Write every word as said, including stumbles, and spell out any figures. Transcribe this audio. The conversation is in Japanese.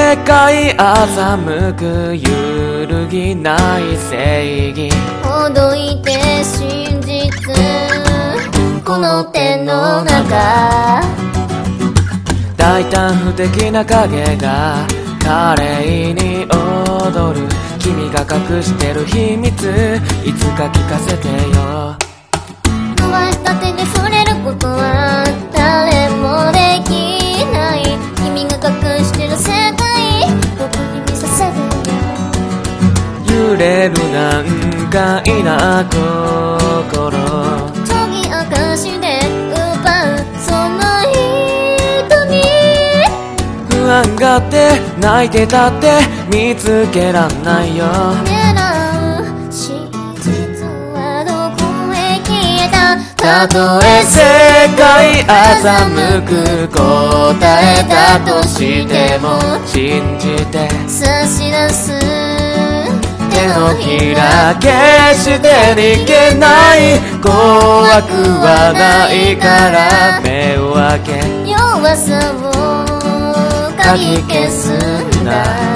世界欺く揺るぎない正義ほどいて真実この手の中大胆不敵な影が華麗に踊る君が隠してる秘密いつか聞かせてよ伸ばした手で触れることは誰もできない君が隠してる世界僕に見させてよ揺れる難解な心研ぎ明かしで奪うその瞳不安がって泣いてたって見つけらんないよ狙う真実はどこへ消えたたとえ世界欺く答えだとしても信じて差し出す手のひら決して逃げない怖くはないから目を開け弱さをかき消すんだ